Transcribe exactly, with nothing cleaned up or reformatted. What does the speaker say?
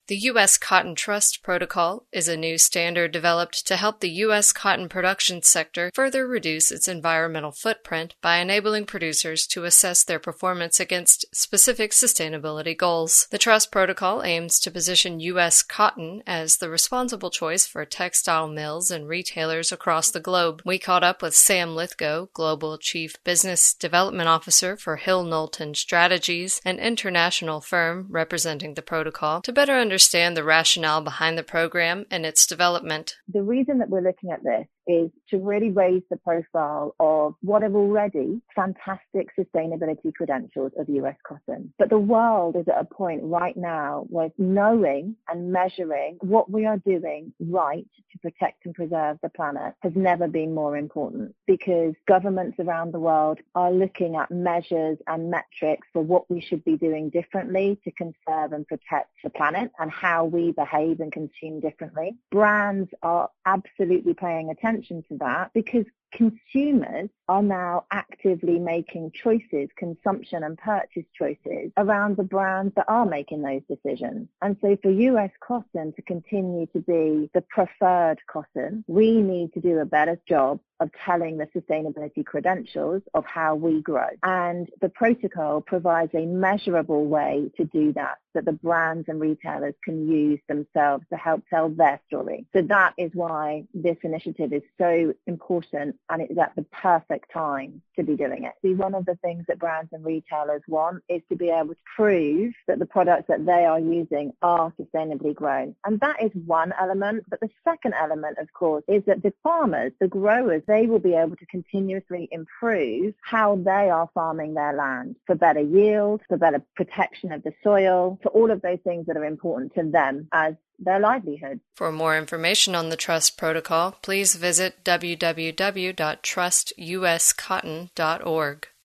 The U S Cotton Trust Protocol is a new standard developed to help the U S cotton production sector further reduce its environmental footprint by enabling producers to assess their performance against specific sustainability goals. The Trust Protocol aims to position U S cotton as the responsible choice for textile mills and retailers across the globe. We caught up with Sam Lithgow, Global Chief Business Development Officer for Hill Knowlton Strategies, an international firm representing the protocol, to better understand understand the rationale behind the program and its development. The reason that we're looking at this is to really raise the profile of what are already fantastic sustainability credentials of U S cotton. But the world is at a point right now where knowing and measuring what we are doing right to protect and preserve the planet has never been more important, because governments around the world are looking at measures and metrics for what we should be doing differently to conserve and protect the planet and how we behave and consume differently. Brands are absolutely paying attention to that because consumers are now actively making choices, consumption and purchase choices around the brands that are making those decisions. And so for U S cotton to continue to be the preferred cotton, we need to do a better job of telling the sustainability credentials of how we grow. And the protocol provides a measurable way to do that, that the brands and retailers can use themselves to help tell their story. So that is why this initiative is so important, and it's at the perfect time to be doing it. See, one of the things that brands and retailers want is to be able to prove that the products that they are using are sustainably grown. And that is one element. But the second element, of course, is that the farmers, the growers, they will be able to continuously improve how they are farming their land for better yield, for better protection of the soil, for all of those things that are important to them as their livelihood. For more information on the Trust Protocol, please visit w w w dot trust u s cotton dot org.